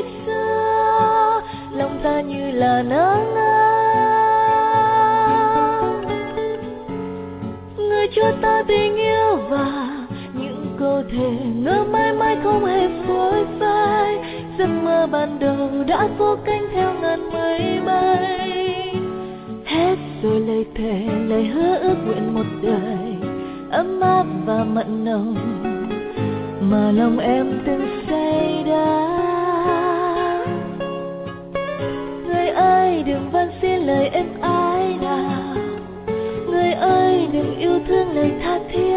xưa, lòng ta như là nắng ấm. Người cho ta tình yêu và những câu thề ngỡ mãi mãi không hề phôi phai. Giấc mơ ban đầu đã vô cánh theo ngàn mây bay. Hết rồi lời thề, lời hứa ước nguyện một đời ấm áp và mặn nồng mà lòng em từng say đắm. Người ơi đừng van xin lời em ái nào, người ơi đừng yêu thương lời tha thiết.